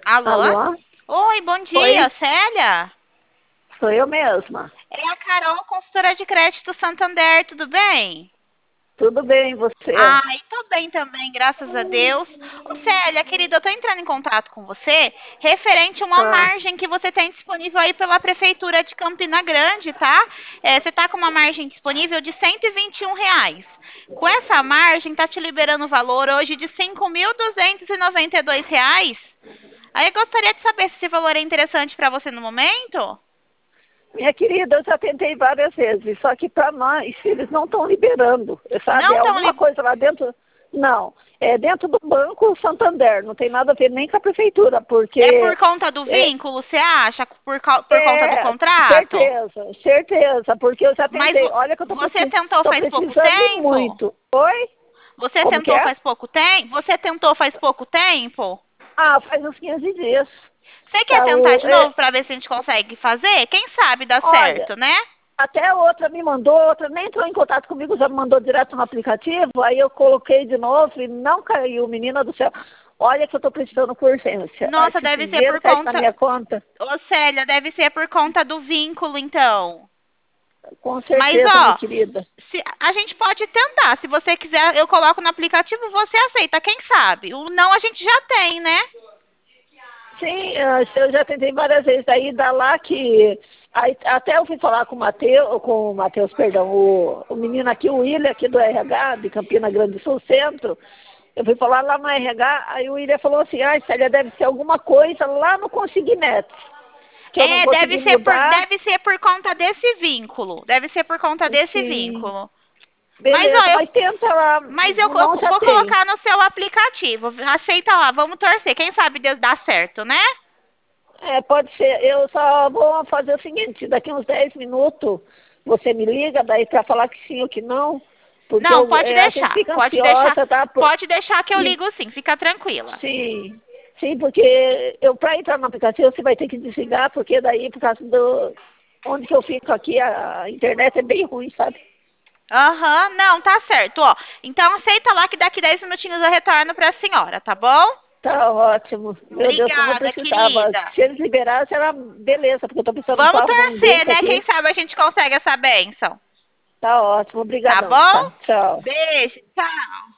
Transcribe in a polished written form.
Alô? Alô? Oi, bom dia, Oi, Célia? sou eu mesma. É a Carol, consultora de crédito Santander, tudo bem? Tudo bem, você? Ai, tô bem também, graças a Deus. Ô, Célia, querida, eu tô entrando em contato com você referente a uma Ah, margem que você tem disponível aí pela Prefeitura de Campina Grande, tá? Você tá com uma margem disponível de R$ 121. Com essa margem, tá te liberando o valor hoje de R$ 5.292. Aí eu gostaria de saber se esse valor é interessante para você no momento. minha querida, eu já tentei várias vezes, só que para nós, eles não estão liberando, sabe? Não É estão alguma coisa lá dentro. Não, é dentro do Banco Santander, não tem nada a ver nem com a prefeitura, É por porque conta do é, vínculo, você acha? Por conta do é contrato? certeza, certeza, porque eu já Mas tentei. Olha que eu você tentou tô faz pouco precisando e tempo? muito. Oi? Você Como que tentou é? faz pouco tempo? Você tentou faz pouco tempo? Ah, faz uns 15 dias. Você quer Tá, tentar de novo para ver se a gente consegue fazer? Quem sabe dá olha, certo, né? até outra me mandou, outra nem entrou em contato comigo, já me mandou direto no aplicativo, aí eu coloquei de novo e não caiu, menina do céu. Olha que eu estou precisando com urgência. Ah, Nossa, se esse deve ser dinheiro por caísse na conta. minha conta, Ô, Célia, deve ser por conta do vínculo, então. com Mas, certeza, minha ó, querida. a gente pode tentar. Se você quiser, eu coloco no aplicativo, você aceita, quem sabe? O não a gente já tem, né? Sim, eu já tentei várias vezes, aí dá lá que. Aí, até eu fui falar com o Matheus, perdão, o menino aqui, o William, aqui do RH, de Campina Grande do Sul Centro. Eu fui falar lá no RH, aí o William falou assim, ah, Célia, deve ser alguma coisa lá no Consignet, que eu não É, consegui mudar. deve ser por conta desse vínculo. Deve ser por conta desse Sim, vínculo. Mas, ó, beleza, mas tenta lá, eu não já vou tem. colocar no seu aplicativo. Aceita lá, vamos torcer. Quem sabe Deus dá certo, né? É, pode ser. Eu só vou fazer o seguinte, daqui uns 10 minutos você me liga daí para falar que sim ou que não, porque Não, a gente fica ansiosa, tá? pode deixar que eu E, ligo sim, fica tranquila. sim, sim, porque eu para entrar no aplicativo você vai ter que desligar, porque daí por causa do onde que eu fico aqui a internet é bem ruim, sabe? Aham, não, tá certo, ó. Então aceita lá que daqui 10 minutinhos eu retorno pra senhora, tá bom? Tá ótimo. Meu Deus, como eu Obrigada, precisava. querida. Se eles liberassem, era beleza, porque eu tô precisando Vamos só arrumar um torcer, dente né? Quem aqui. sabe a gente consegue essa bênção. Tá ótimo, Tá obrigadão, bom? tá? Tchau. Beijo, tchau.